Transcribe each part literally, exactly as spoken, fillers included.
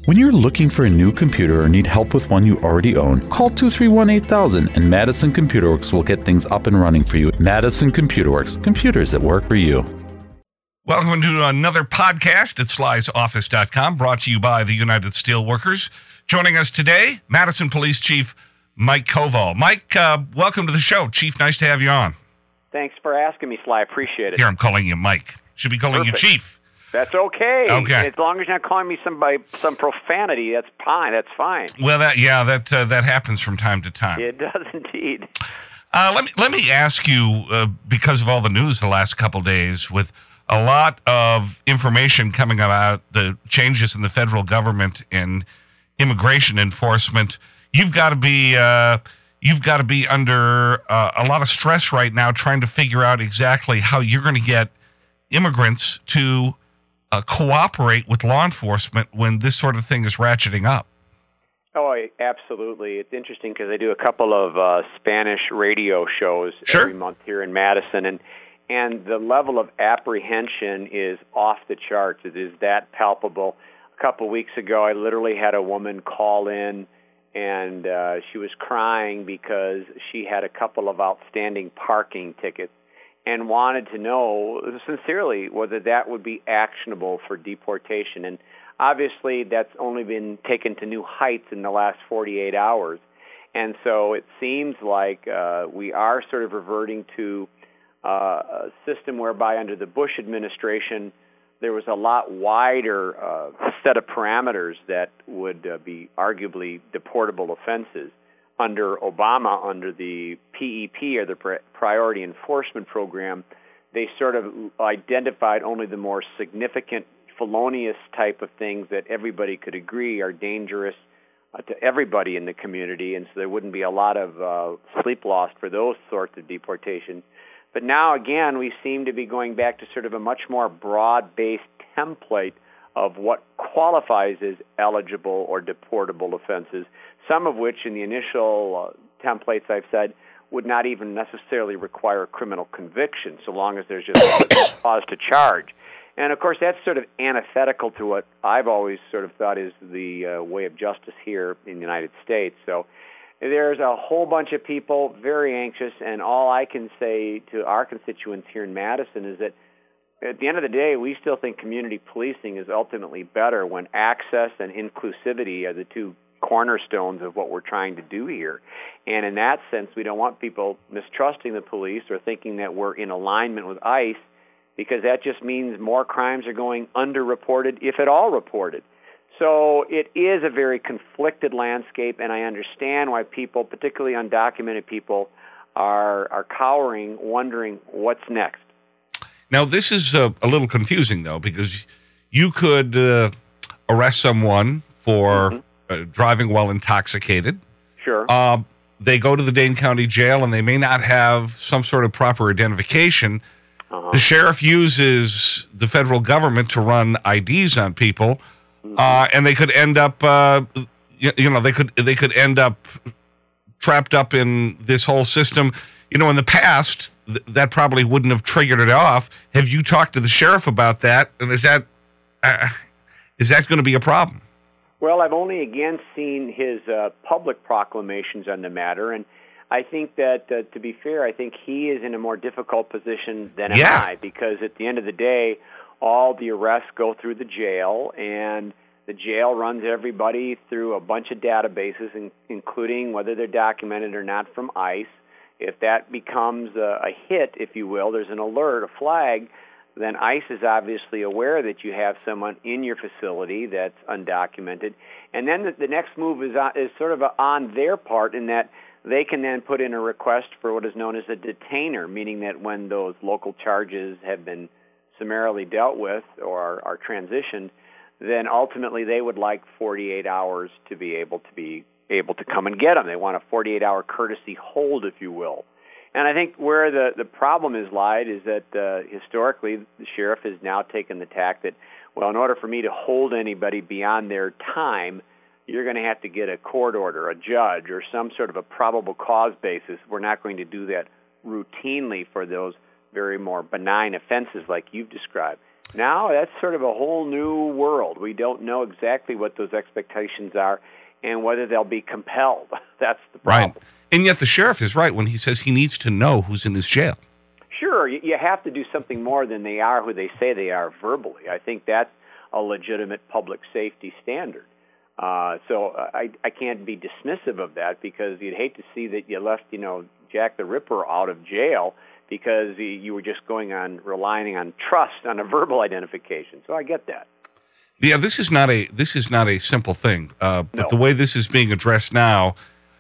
When you're looking for a new computer or need help with one you already own, call two three one, eight thousand and Madison Computer Works will get things up and running for you. Madison Computer Works, computers that work for you. Welcome to another podcast at Sly's Office dot com, brought to you by the United Steelworkers. Joining us today, Madison Police Chief Mike Koval. Mike, uh, welcome to the show. Chief, nice to have you on. Thanks for asking me, Sly. I appreciate it. Here, I'm calling you Mike. Should be calling Perfect. you Chief. That's okay. Okay. As long as you're not calling me some by some profanity, that's fine. That's fine. Well, that yeah, that uh, that happens from time to time. It does indeed. Uh, let me let me ask you, uh, because of all the news the last couple days, with a lot of information coming about the changes in the federal government and immigration enforcement, you've got to be uh, you've got to be under uh, a lot of stress right now, trying to figure out exactly how you're going to get immigrants to Uh, cooperate with law enforcement when this sort of thing is ratcheting up. Oh, I, absolutely. It's interesting because I do a couple of uh, Spanish radio shows Sure. every month here in Madison, and and the level of apprehension is off the charts. It is that palpable. A couple of weeks ago, I literally had a woman call in, and uh, she was crying because she had a couple of outstanding parking tickets and wanted to know sincerely whether that would be actionable for deportation. And obviously that's only been taken to new heights in the last forty-eight hours. And so it seems like uh, we are sort of reverting to uh, a system whereby under the Bush administration there was a lot wider uh, set of parameters that would uh, be arguably deportable offenses. Under Obama, under the P E P, or the Priority Enforcement Program, they sort of identified only the more significant felonious type of things that everybody could agree are dangerous uh, to everybody in the community, and so there wouldn't be a lot of uh, sleep lost for those sorts of deportations. But now, again, we seem to be going back to sort of a much more broad-based template of what qualifies as eligible or deportable offenses, some of which in the initial uh, templates I've said would not even necessarily require a criminal conviction, so long as there's just a cause to charge. And, of course, that's sort of antithetical to what I've always sort of thought is the uh, way of justice here in the United States. So there's a whole bunch of people very anxious, and all I can say to our constituents here in Madison is that at the end of the day, we still think community policing is ultimately better when access and inclusivity are the two cornerstones of what we're trying to do here. And in that sense, we don't want people mistrusting the police or thinking that we're in alignment with ICE, because that just means more crimes are going underreported, if at all reported. So it is a very conflicted landscape, and I understand why people, particularly undocumented people, are, are cowering, wondering what's next. Now, this is uh, a little confusing, though, because you could uh, arrest someone for mm-hmm. uh, driving while intoxicated. Sure. Uh, they go to the Dane County Jail, and they may not have some sort of proper identification. Uh-huh. The sheriff uses the federal government to run I Ds on people, mm-hmm. uh, and they could end up, uh, you, you know, they could they could end up trapped up in this whole system. You know, in the past, th- that probably wouldn't have triggered it off. Have you talked to the sheriff about that? And is that uh, is that going to be a problem? Well, I've only again seen his uh, public proclamations on the matter, and I think that, uh, to be fair, I think he is in a more difficult position than am yeah. I, because at the end of the day, all the arrests go through the jail, and the jail runs everybody through a bunch of databases, in- including whether they're documented or not from ICE. If that becomes a, a hit, if you will, there's an alert, a flag, then ICE is obviously aware that you have someone in your facility that's undocumented. And then the, the next move is, on, is sort of a, on their part, in that they can then put in a request for what is known as a detainer, meaning that when those local charges have been summarily dealt with or are, are transitioned, then ultimately they would like forty-eight hours to be able to be able to come and get them. They want a forty-eight hour courtesy hold, if you will. And I think where the, the problem is lied is that uh, historically the sheriff has now taken the tack that, well, in order for me to hold anybody beyond their time, you're going to have to get a court order, a judge, or some sort of a probable cause basis. We're not going to do that routinely for those very more benign offenses like you've described. Now that's sort of a whole new world. We don't know exactly what those expectations are and whether they'll be compelled. That's the problem. Right. And yet the sheriff is right when he says he needs to know who's in his jail. Sure, you have to do something more than they are who they say they are verbally. I think that's a legitimate public safety standard. Uh, so I, I can't be dismissive of that, because you'd hate to see that you left, you know, Jack the Ripper out of jail because you were just going on relying on trust on a verbal identification. So I get that. Yeah, this is not a this is not a simple thing. Uh, but No. the way this is being addressed now,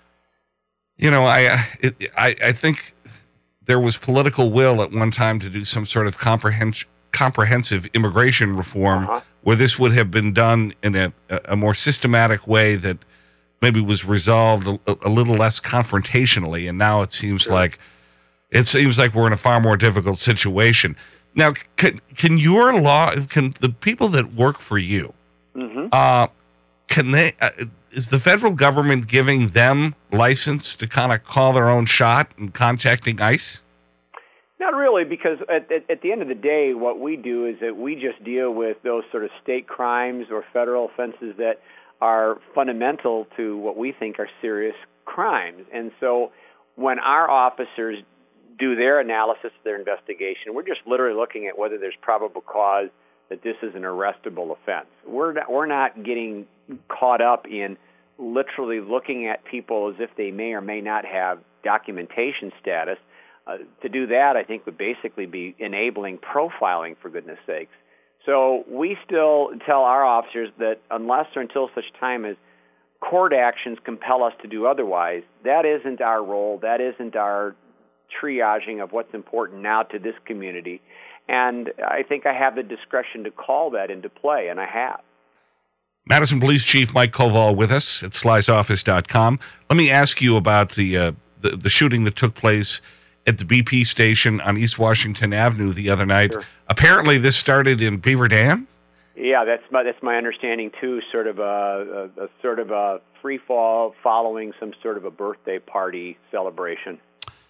you know, I it, I I think there was political will at one time to do some sort of comprehens- comprehensive immigration reform, Uh-huh. where this would have been done in a a more systematic way that maybe was resolved a, a little less confrontationally. And now it seems Sure. like it seems like we're in a far more difficult situation. Now, can, can your law, can the people that work for you, Mm-hmm. uh, can they, uh, is the federal government giving them license to kind of call their own shot and contacting ICE? Not really, because at, at, at the end of the day, what we do is that we just deal with those sort of state crimes or federal offenses that are fundamental to what we think are serious crimes. And so when our officers do their analysis, their investigation, we're just literally looking at whether there's probable cause that this is an arrestable offense. We're not, we're not getting caught up in literally looking at people as if they may or may not have documentation status. Uh, to do that, I think, would basically be enabling profiling, for goodness sakes. So we still tell our officers that unless or until such time as court actions compel us to do otherwise, that isn't our role, that isn't our triaging of what's important now to this community. And I think I have the discretion to call that into play, and I have. Madison Police Chief Mike Koval with us at sly's office dot com. Let me ask you about the, uh, the, the shooting that took place at the B P station on East Washington Avenue the other night. Sure. Apparently this started in Beaver Dam? Yeah, that's my, that's my understanding, too, sort of a, a, a sort of a free fall following some sort of a birthday party celebration.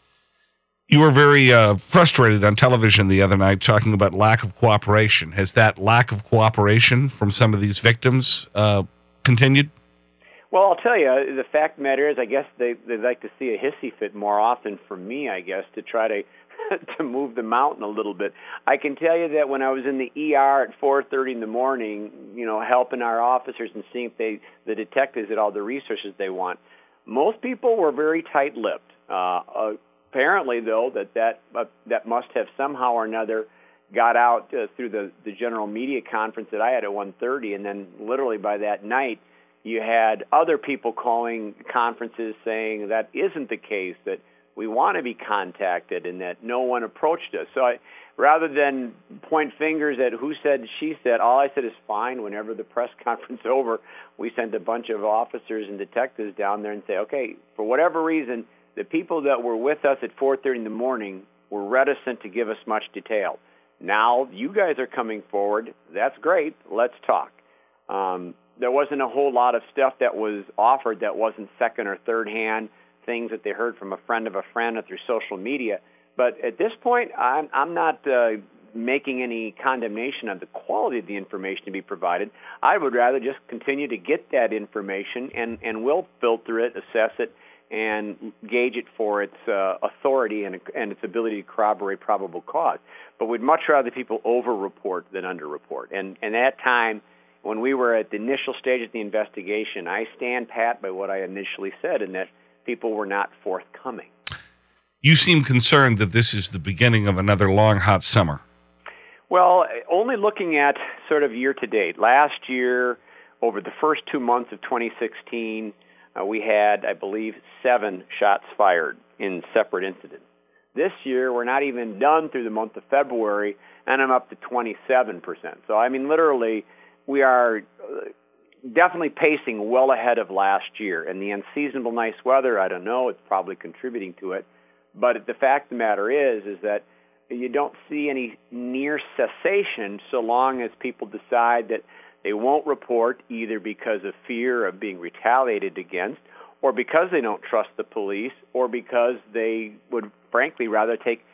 You were very uh, frustrated on television the other night talking about lack of cooperation. Has that lack of cooperation from some of these victims uh, continued? Well, I'll tell you, the fact of the matter is, I guess they, they'd like to see a hissy fit more often from me, I guess, to try to to move the mountain a little bit. I can tell you that when I was in the E R at four thirty in the morning, you know, helping our officers and seeing if they, the detectives had all the resources they want, most people were very tight-lipped. Uh, uh, apparently, though, that that, uh, that must have somehow or another got out uh, through the, the general media conference that I had at one thirty, and then literally by that night, you had other people calling conferences saying that isn't the case, that we want to be contacted, and that no one approached us. So I, rather than point fingers at who said, she said, all I said is fine. Whenever the press conference over, we sent a bunch of officers and detectives down there and say, okay, for whatever reason, the people that were with us at four thirty in the morning were reticent to give us much detail. Now you guys are coming forward. That's great. Let's talk. Um, there wasn't a whole lot of stuff that was offered that wasn't second or third hand, things that they heard from a friend of a friend or through social media. But at this point, I'm, I'm not uh, making any condemnation of the quality of the information to be provided. I would rather just continue to get that information, and, and we'll filter it, assess it, and gauge it for its uh, authority and, and its ability to corroborate probable cause. But we'd much rather people over-report than under-report. And, and at that time, when we were at the initial stage of the investigation, I stand pat by what I initially said, in that people were not forthcoming. You seem concerned that this is the beginning of another long, hot summer. Well, only looking at sort of year-to-date. Last year, over the first two months of twenty sixteen, uh, we had, I believe, seven shots fired in separate incidents. This year, we're not even done through the month of February, and I'm up to twenty-seven percent. So, I mean, literally, we are definitely pacing well ahead of last year. And the unseasonable nice weather, I don't know, it's probably contributing to it. But the fact of the matter is, is that you don't see any near cessation so long as people decide that they won't report, either because of fear of being retaliated against, or because they don't trust the police, or because they would frankly rather take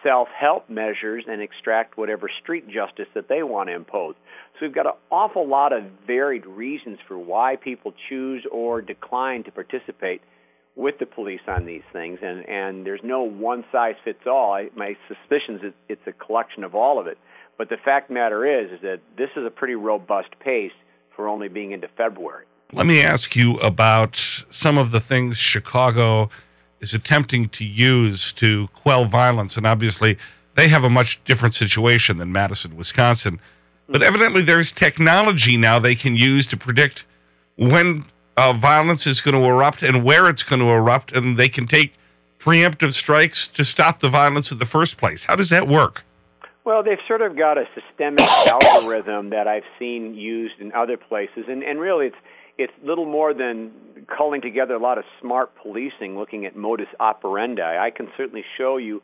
self-help measures and extract whatever street justice that they want to impose. So we've got an awful lot of varied reasons for why people choose or decline to participate with the police on these things, and, and there's no one-size-fits-all. I, my suspicion is it's a collection of all of it. But the fact of the matter is, is that this is a pretty robust pace for only being into February. Let me ask you about some of the things Chicago is attempting to use to quell violence, and obviously they have a much different situation than Madison, Wisconsin. But evidently there's technology now they can use to predict when uh, violence is going to erupt and where it's going to erupt, and they can take preemptive strikes to stop the violence in the first place. How does that work? Well, they've sort of got a systemic algorithm that I've seen used in other places, and, and really it's it's little more than culling together a lot of smart policing, looking at modus operandi. I can certainly show you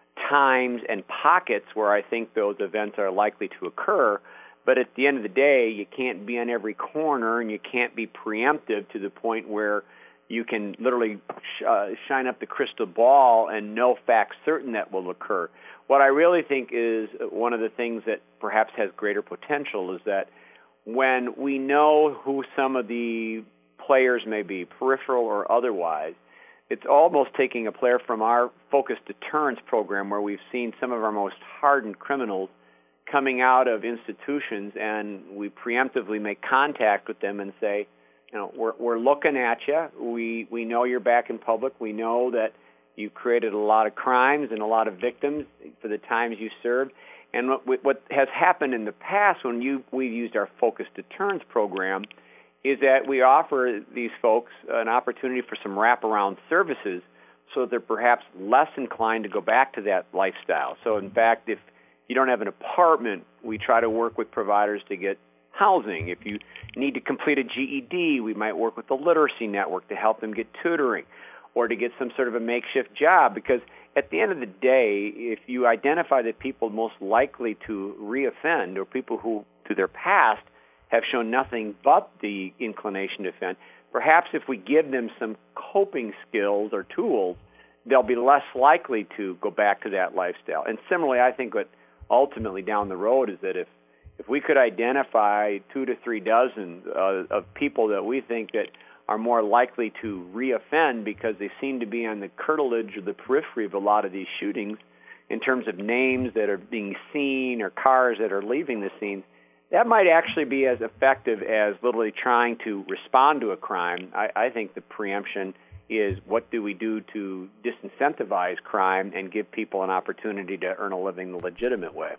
times and pockets where I think those events are likely to occur, but at the end of the day, you can't be on every corner, and you can't be preemptive to the point where you can literally sh- uh, shine up the crystal ball and know facts certain that will occur. What I really think is one of the things that perhaps has greater potential is that when we know who some of the players may be, peripheral or otherwise, it's almost taking a player from our focused deterrence program where we've seen some of our most hardened criminals coming out of institutions, and we preemptively make contact with them and say, you know, we're, we're looking at you. We, we know you're back in public. We know that you've created a lot of crimes and a lot of victims for the times you served. And what, what has happened in the past when you, we've used our focused deterrence program is that we offer these folks an opportunity for some wraparound services so that they're perhaps less inclined to go back to that lifestyle. So, in fact, if you don't have an apartment, we try to work with providers to get housing. If you need to complete a G E D, we might work with the Literacy Network to help them get tutoring or to get some sort of a makeshift job, because at the end of the day, if you identify the people most likely to reoffend or people who, to their past, have shown nothing but the inclination to offend, perhaps if we give them some coping skills or tools, they'll be less likely to go back to that lifestyle. And similarly, I think what ultimately down the road is that if, if we could identify two to three dozen uh, of people that we think that are more likely to reoffend because they seem to be on the curtilage or the periphery of a lot of these shootings in terms of names that are being seen or cars that are leaving the scene, that might actually be as effective as literally trying to respond to a crime. I, I think the preemption is what do we do to disincentivize crime and give people an opportunity to earn a living the legitimate way.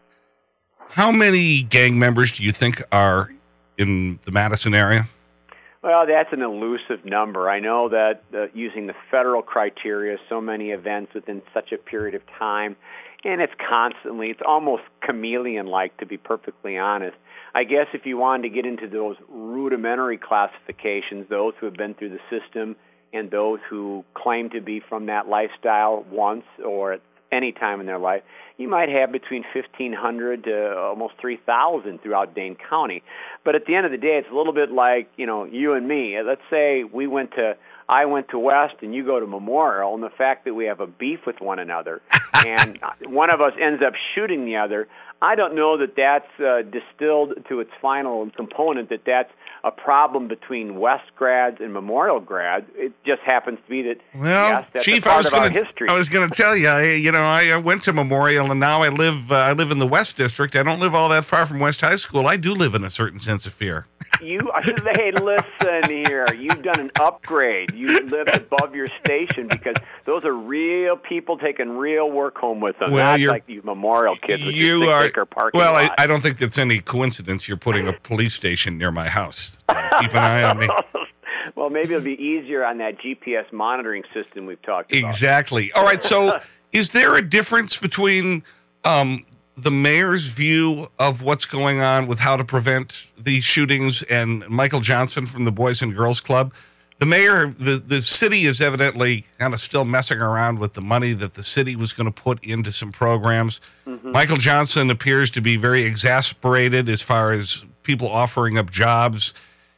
How many gang members do you think are in the Madison area? Well, that's an elusive number. I know that uh, using the federal criteria, so many events within such a period of time, and it's constantly, it's almost chameleon-like, to be perfectly honest. I guess if you wanted to get into those rudimentary classifications, those who have been through the system and those who claim to be from that lifestyle once or at any time in their life, you might have between fifteen hundred to almost three thousand throughout Dane County. But at the end of the day, it's a little bit like, you know, you and me. Let's say we went to, I went to West and you go to Memorial, and the fact that we have a beef with one another and one of us ends up shooting the other, I don't know that that's uh, distilled to its final component, that that's a problem between West grads and Memorial grads. It just happens to be that, well, yes, that's Chief, a part I was of gonna, our history. I was going to tell you, I, you know, I went to Memorial, and now I live uh, I live in the West District. I don't live all that far from West High School. I do live in a certain sense of fear. You, hey, listen here. You've done an upgrade. You live above your station because those are real people taking real work home with them. Well, Not you're, like you Memorial kids with you your are, thick parking Well, lot. I, I don't think that's any coincidence. You're putting a police station near my house. Uh, keep an eye on me. Well, maybe it'll be easier on that G P S monitoring system we've talked about. Exactly. All right. So, is there a difference between um, the mayor's view of what's going on with how to prevent these shootings and Michael Johnson from the Boys and Girls Club? The mayor, the, the city is evidently kind of still messing around with the money that the city was going to put into some programs. Mm-hmm. Michael Johnson appears to be very exasperated as far as people offering up jobs.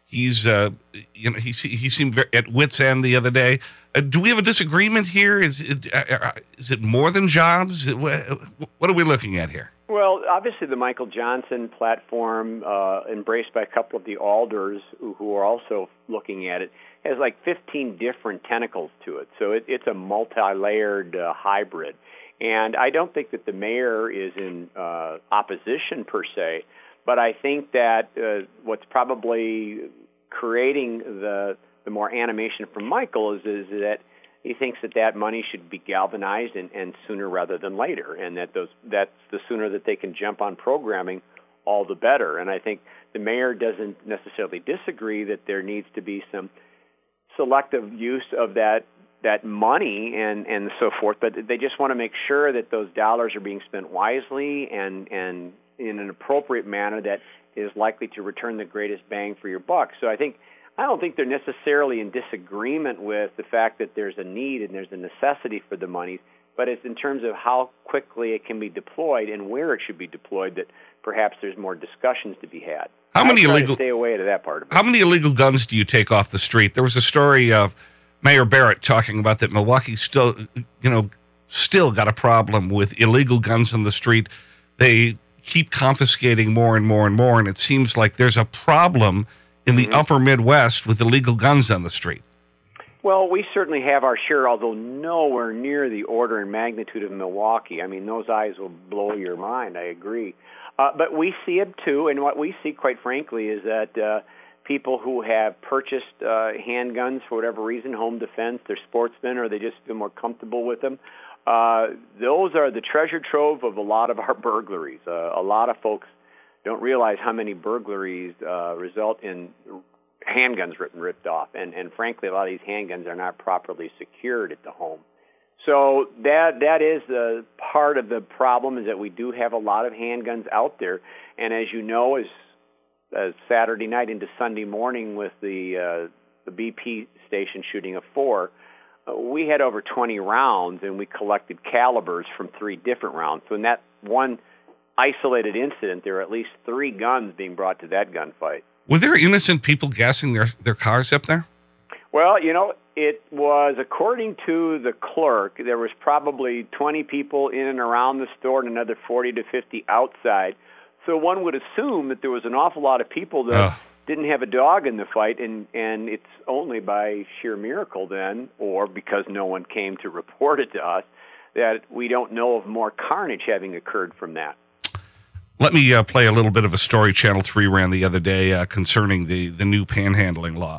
he's, uh, you know, he, he seemed very, at wit's end the other day. Uh, do we have a disagreement here? Is it, uh, is it more than jobs? What, what are we looking at here? Well, obviously the Michael Johnson platform, uh, embraced by a couple of the alders who, who are also looking at it, has like fifteen different tentacles to it. So it, it's a multi-layered uh, hybrid. And I don't think that the mayor is in uh, opposition per se, but I think that uh, what's probably creating the the more animation from Michael is, is that he thinks that that money should be galvanized and, and sooner rather than later, and that those that's the sooner that they can jump on programming, all the better. And I think the mayor doesn't necessarily disagree that there needs to be some selective use of that that money and, and so forth, but they just want to make sure that those dollars are being spent wisely and, and in an appropriate manner that is likely to return the greatest bang for your buck. So I think I don't think they're necessarily in disagreement with the fact that there's a need and there's a necessity for the money, but it's in terms of how quickly it can be deployed and where it should be deployed that perhaps there's more discussions to be had. How many I'll try illegal? to stay away to that part of it. How many illegal guns do you take off the street? There was a story of Mayor Barrett talking about that Milwaukee still, you know, still got a problem with illegal guns on the street. They keep confiscating more and more and more, and it seems like there's a problem in the mm-hmm. upper Midwest with illegal guns on the street. Well, we certainly have our share, although nowhere near the order and magnitude of Milwaukee. I mean, those eyes will blow your mind, I agree. Uh, but we see it too, and what we see, quite frankly, is that uh, people who have purchased uh, handguns for whatever reason, home defense, they're sportsmen, or they just feel more comfortable with them, uh, those are the treasure trove of a lot of our burglaries. Uh, a lot of folks don't realize how many burglaries uh, result in handguns ripped and ripped off, and, and frankly, a lot of these handguns are not properly secured at the home. So that that is the part of the problem, is that we do have a lot of handguns out there, and as you know, as, as Saturday night into Sunday morning with the uh, the B P station shooting of four, uh, we had over twenty rounds, and we collected calibers from three different rounds. So in that one isolated incident, there were at least three guns being brought to that gunfight. Were there innocent people gassing their, their cars up there? Well, you know, it was, according to the clerk, there was probably twenty people in and around the store and another forty to fifty outside. So one would assume that there was an awful lot of people that Ugh. didn't have a dog in the fight, and, and it's only by sheer miracle then, or because no one came to report it to us, that we don't know of more carnage having occurred from that. Let me uh, play a little bit of a story Channel three ran the other day uh, concerning the, the new panhandling law.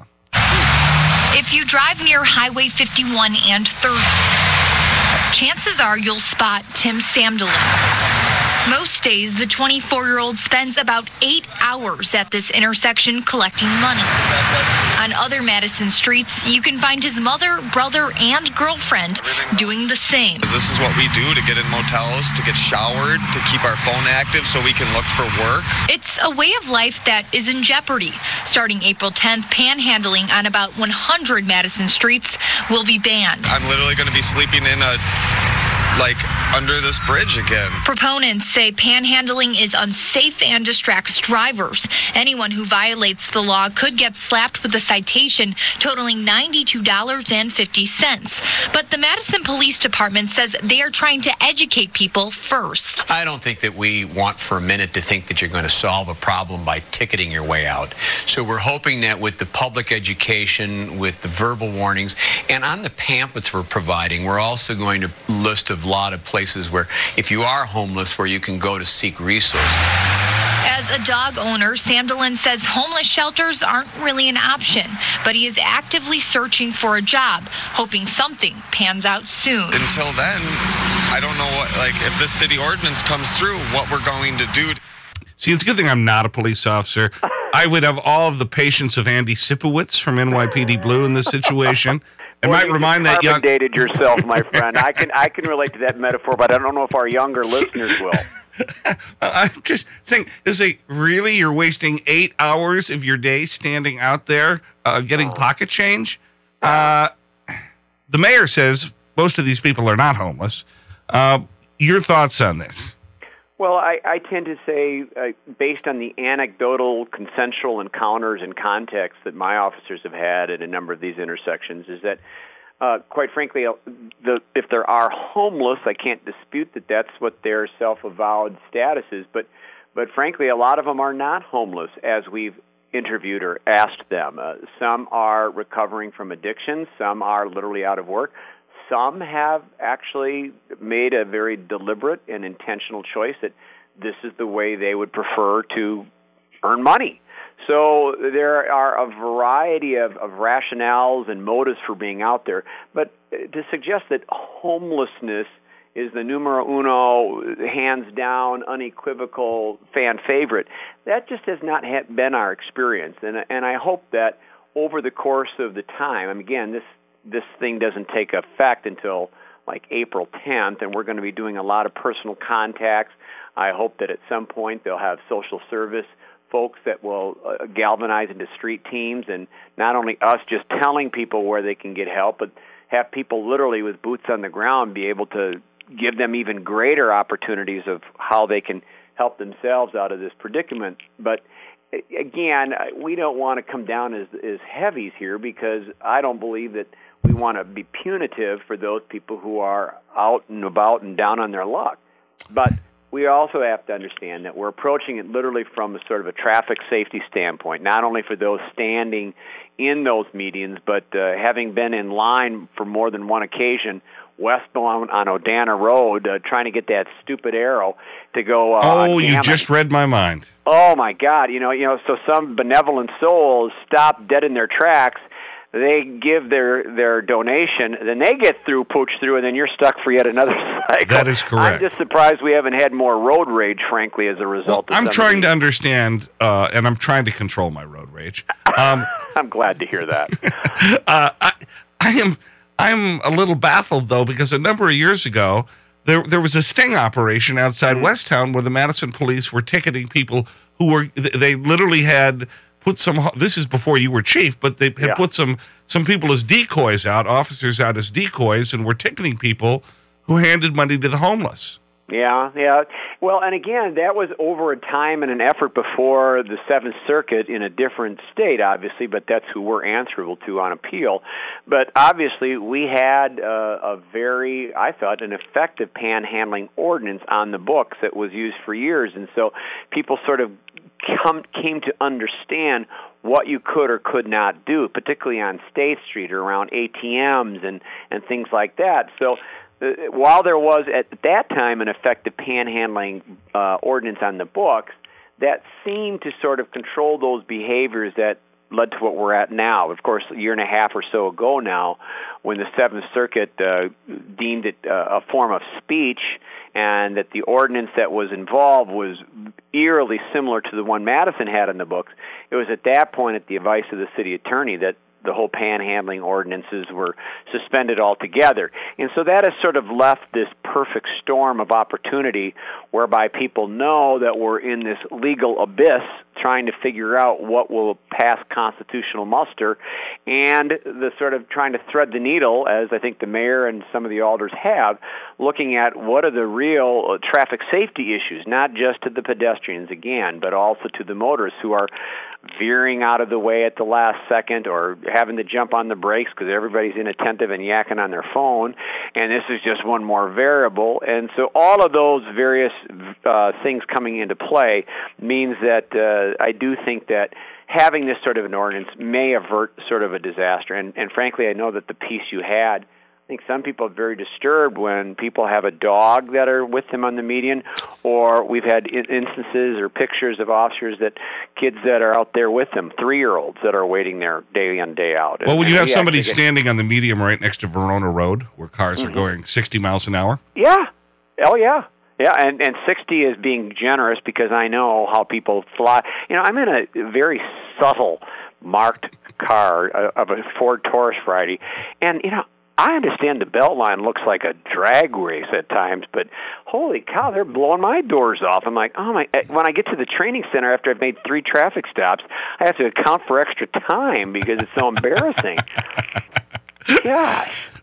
If you drive near Highway fifty-one and thirty, chances are you'll spot Tim Samdalen. Most days, the twenty-four-year-old spends about eight hours at this intersection collecting money. On other Madison streets, you can find his mother, brother, and girlfriend doing the same. This is what we do to get in motels, to get showered, to keep our phone active so we can look for work. It's a way of life that is in jeopardy. Starting April tenth, panhandling on about one hundred Madison streets will be banned. I'm literally going to be sleeping in a... like under this bridge again. Proponents say panhandling is unsafe and distracts drivers. Anyone who violates the law could get slapped with a citation totaling ninety-two dollars and fifty cents. But the Madison Police Department says they are trying to educate people first. I don't think that we want for a minute to think that you're going to solve a problem by ticketing your way out. So we're hoping that with the public education, with the verbal warnings, and on the pamphlets we're providing, we're also going to list a lot of places where, if you are homeless, where you can go to seek resources. As a dog owner, Samdalen says homeless shelters aren't really an option, but he is actively searching for a job, hoping something pans out soon. Until then, I don't know what, like, if this city ordinance comes through, what we're going to do. See, it's a good thing I'm not a police officer. I would have all of the patience of Andy Sipowicz from N Y P D Blue in this situation. It well, might remind that young... dated yourself, my friend. I can I can relate to that metaphor, but I don't know if our younger listeners will. I'm just saying, is it really you're wasting eight hours of your day standing out there uh, getting oh. pocket change? Uh, the mayor says most of these people are not homeless. Uh, your thoughts on this? Well, I, I tend to say, uh, based on the anecdotal consensual encounters and contexts that my officers have had at a number of these intersections, is that, uh, quite frankly, uh, the, if there are homeless, I can't dispute that that's what their self-avowed status is, but, but frankly, a lot of them are not homeless, as we've interviewed or asked them. Uh, some are recovering from addictions, some are literally out of work. Some have actually made a very deliberate and intentional choice that this is the way they would prefer to earn money. So there are a variety of, of rationales and motives for being out there. But to suggest that homelessness is the numero uno, hands down, unequivocal fan favorite, that just has not been our experience. And, and I hope that over the course of the time, and again, this this thing doesn't take effect until like April tenth, and we're going to be doing a lot of personal contacts. I hope that at some point they'll have social service folks that will uh, galvanize into street teams, and not only us just telling people where they can get help, but have people literally with boots on the ground be able to give them even greater opportunities of how they can help themselves out of this predicament. But again, we don't want to come down as, as heavies here, because I don't believe that we want to be punitive for those people who are out and about and down on their luck. But we also have to understand that we're approaching it literally from a sort of a traffic safety standpoint, not only for those standing in those medians, but uh, having been in line for more than one occasion westbound on Odana Road, uh, trying to get that stupid arrow to go. Uh, oh, you just read my mind. Oh my God! You know, you know. So some benevolent souls stop dead in their tracks. They give their, their donation, then they get through, pooch through, and then you're stuck for yet another cycle. That is correct. I'm just surprised we haven't had more road rage, frankly, as a result well, of I'm trying to understand, uh, and I'm trying to control my road rage. Um, I'm glad to hear that. uh, I, I am I'm a little baffled, though, because a number of years ago, there there was a sting operation outside mm-hmm. Westtown where the Madison police were ticketing people who were, they literally had put some, this is before you were chief, but they had yeah. put some, some people as decoys out, officers out as decoys, and were ticketing people who handed money to the homeless. Yeah, yeah. Well, and again, that was over a time and an effort before the Seventh Circuit in a different state, obviously, but that's who we're answerable to on appeal. But obviously, we had uh, a very, I thought, an effective panhandling ordinance on the books that was used for years. And so people sort of come, came to understand what you could or could not do, particularly on State Street or around A T Ms and, and things like that. So Uh, while there was at that time an effective panhandling uh, ordinance on the books, that seemed to sort of control those behaviors that led to what we're at now. Of course, a year and a half or so ago now, when the Seventh Circuit uh, deemed it uh, a form of speech, and that the ordinance that was involved was eerily similar to the one Madison had in the books, it was at that point, at the advice of the city attorney, that the whole panhandling ordinances were suspended altogether. And so that has sort of left this perfect storm of opportunity whereby people know that we're in this legal abyss trying to figure out what will pass constitutional muster, and the sort of trying to thread the needle, as I think the mayor and some of the alders have, looking at what are the real traffic safety issues, not just to the pedestrians, again, but also to the motorists who are veering out of the way at the last second or having to jump on the brakes because everybody's inattentive and yakking on their phone, and this is just one more variable. And so all of those various uh, things coming into play means that uh, I do think that having this sort of an ordinance may avert sort of a disaster. And, and frankly, I know that the piece you had, I think some people are very disturbed when people have a dog that are with them on the median, or we've had instances or pictures of officers that kids that are out there with them, three-year-olds that are waiting there day in, day out. Well, when you have somebody standing on the median right next to Verona Road where cars mm-hmm. are going sixty miles an hour? Yeah. Oh, yeah. Yeah, and, and sixty is being generous because I know how people fly. You know, I'm in a very subtle marked car of a Ford Taurus variety, and, you know, I understand the belt line looks like a drag race at times, but holy cow, they're blowing my doors off. I'm like, oh my, when I get to the training center after I've made three traffic stops, I have to account for extra time because it's so embarrassing. Gosh.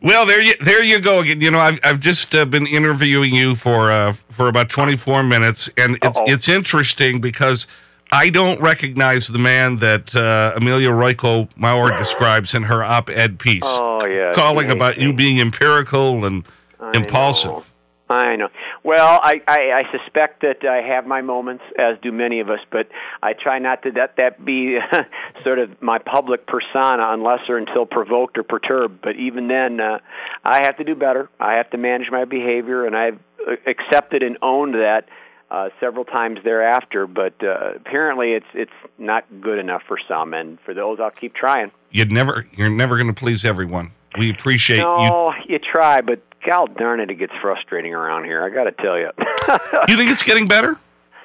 Well, there you there you go again. You know, I've I've just uh, been interviewing you for uh, for about twenty-four minutes, and it's Uh-oh. it's interesting because I don't recognize the man that uh, Amelia Royko Maurer describes in her op-ed piece. Oh yeah, calling about you being empirical and I impulsive. Know. I know. Well, I, I, I suspect that I have my moments, as do many of us, but I try not to let that be sort of my public persona unless or until provoked or perturbed. But even then, uh, I have to do better. I have to manage my behavior, and I've accepted and owned that uh, several times thereafter. But uh, apparently it's it's not good enough for some, and for those, I'll keep trying. You'd never, you're never going to please everyone. We appreciate no, you. No, you try, but God darn it, it gets frustrating around here. I got to tell you. You think it's getting better?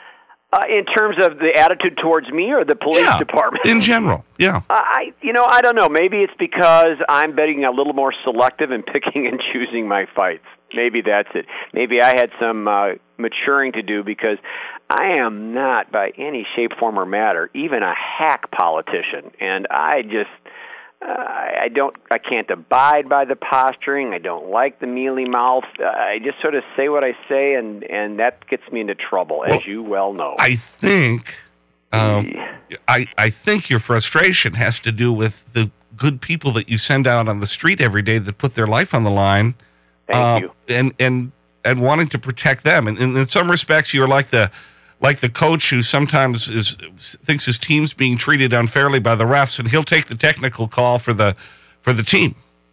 Uh, in terms of the attitude towards me or the police yeah, department? In general, yeah. I, you know, I don't know. Maybe it's because I'm being a little more selective and picking and choosing my fights. Maybe that's it. Maybe I had some uh, maturing to do because I am not, by any shape, form, or matter, even a hack politician. And I just... Uh, I don't. I can't abide by the posturing. I don't like the mealy mouth. Uh, I just sort of say what I say, and, and that gets me into trouble, as well, you well know. I think, um, I I think your frustration has to do with the good people that you send out on the street every day that put their life on the line. Thank uh, you. And and and wanting to protect them. And, and in some respects, you're like the. Like the coach who sometimes is thinks his team's being treated unfairly by the refs, and he'll take the technical call for the for the team.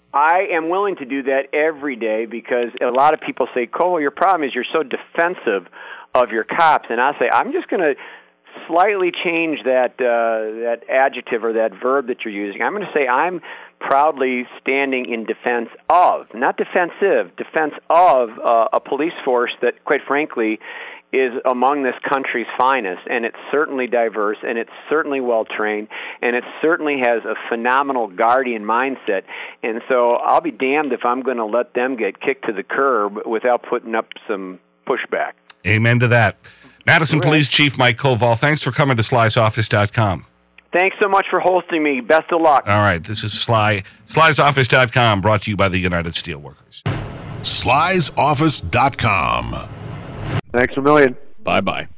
I am willing to do that every day because a lot of people say, Cole, your problem is you're so defensive of your cops. And I say, I'm just going to slightly change that uh, that adjective or that verb that you're using. I'm going to say I'm proudly standing in defense of, not defensive, defense of uh, a police force that, quite frankly, is among this country's finest, and it's certainly diverse, and it's certainly well-trained, and it certainly has a phenomenal guardian mindset. And so I'll be damned if I'm going to let them get kicked to the curb without putting up some pushback. Amen to that. Madison right. Police Chief Mike Koval, thanks for coming to Sly's Office dot com. Thanks so much for hosting me. Best of luck. All right, this is Sly, Sly's Office dot com, brought to you by the United Steelworkers. Sly's Office dot com. Thanks a million. Bye-bye.